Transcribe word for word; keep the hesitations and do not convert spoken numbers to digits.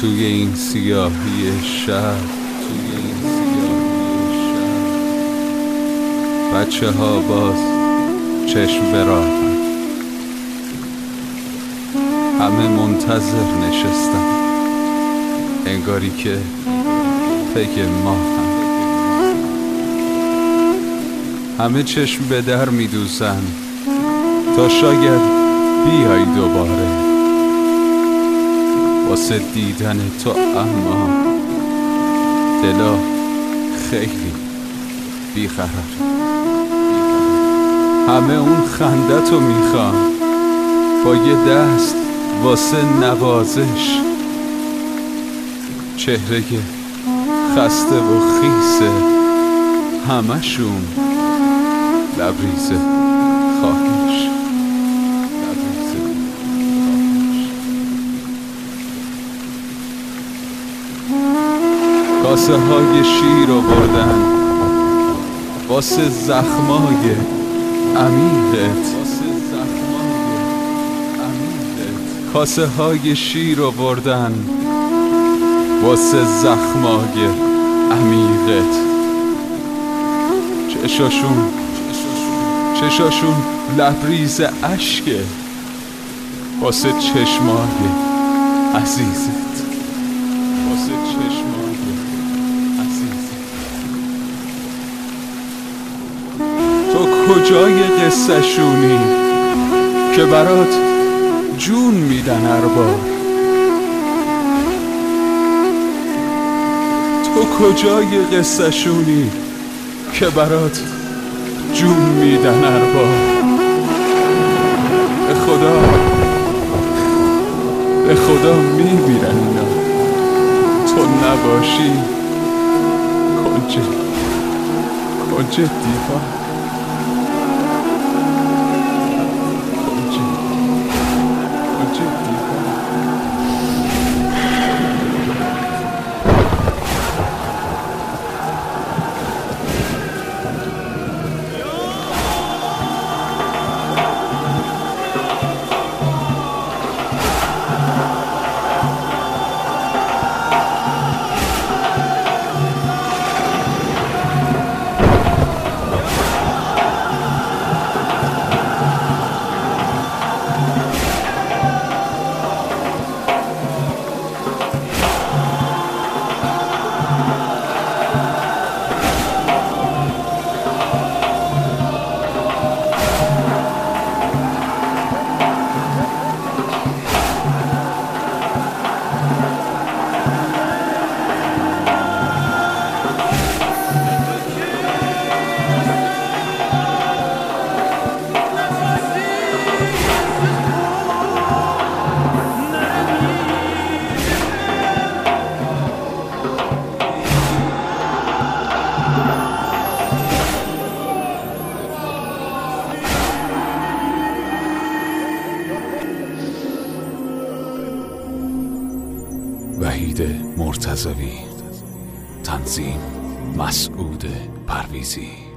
توی این سیاهی شب، توی این سیاهی شب بچه ها باز چشم به راه، همه منتظر نشستن، انگاری که پی ما هم. همه چشم به در می دوزن تا شاید بیای دوباره واسه دیدن تو، اما دلا خیلی بیقرار. همه اون خنده تو میخوان با یه دست واسه نوازش، چهره خسته و خیسه، همشون لبریز خواهش. کاسه های شیر رو بردن واسه زخمای عمیقت، کاسه های شیر رو بردن واسه زخمای عمیقت. چشاشون چشاشون لبریز اشکه واسه چشمای عزیزت، واسه چشمای عزیزت. تو کجای قصه شونی که برات جون میدن ارباب؟ تو کجای قصه شونی که برات جون میدن ارباب؟ به خدا به خدا میمیرن اینا، تو نباشی کنجه کنجه دیوان، کنجه کنجه دیوان. وحید مرتضوی، تنظیم مسعود پرویزی.